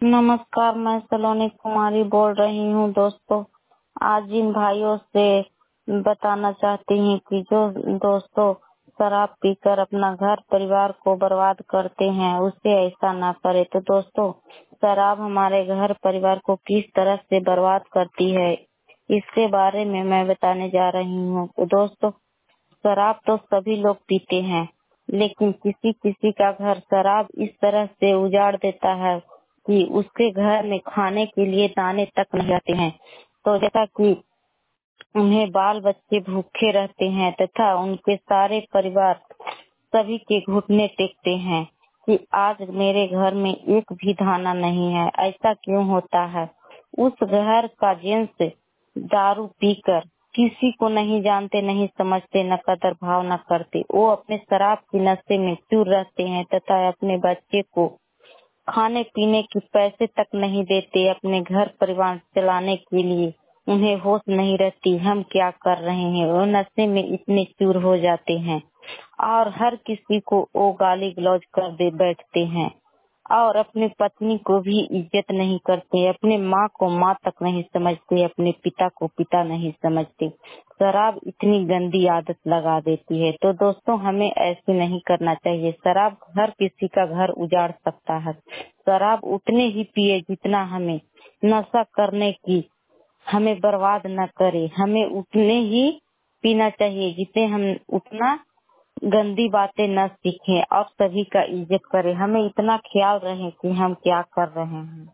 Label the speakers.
Speaker 1: नमस्कार, मैं सलोनी कुमारी बोल रही हूँ। दोस्तों, आज इन भाइयों से बताना चाहती हूँ कि जो दोस्तों शराब पीकर अपना घर परिवार को बर्बाद करते हैं, उसे ऐसा ना करे। तो दोस्तों, शराब हमारे घर परिवार को किस तरह से बर्बाद करती है, इसके बारे में मैं बताने जा रही हूँ। तो दोस्तों, शराब तो सभी लोग पीते हैं, लेकिन किसी किसी का घर शराब इस तरह से उजाड़ देता है कि उसके घर में खाने के लिए दाने तक नहीं रहते हैं। तो जैसा कि उन्हें बाल बच्चे भूखे रहते हैं तथा उनके सारे परिवार सभी के घुटने टेकते हैं कि आज मेरे घर में एक भी दाना नहीं है। ऐसा क्यों होता है? उस घर का जेंट्स दारू पीकर किसी को नहीं जानते, नहीं समझते, न कदर भाव न करते। वो अपने शराब की नशे में चूर रहते हैं तथा अपने बच्चे को खाने पीने की पैसे तक नहीं देते। अपने घर परिवार चलाने के लिए उन्हें होश नहीं रहती हम क्या कर रहे हैं। वो नशे में इतने चूर हो जाते हैं और हर किसी को वो गाली गलौज कर दे बैठते हैं और अपनी पत्नी को भी इज्जत नहीं करते, अपने माँ को माँ तक नहीं समझते, अपने पिता को पिता नहीं समझते। शराब इतनी गंदी आदत लगा देती है। तो दोस्तों, हमें ऐसे नहीं करना चाहिए। शराब हर किसी का घर उजाड़ सकता है। शराब उतने ही पिए जितना हमें नशा करने की हमें बर्बाद न करे। हमें उतने ही पीना चाहिए जितने हम उतना गंदी बातें न सीखें और सभी का इज्जत करें। हमें इतना ख्याल रहे कि हम क्या कर रहे हैं।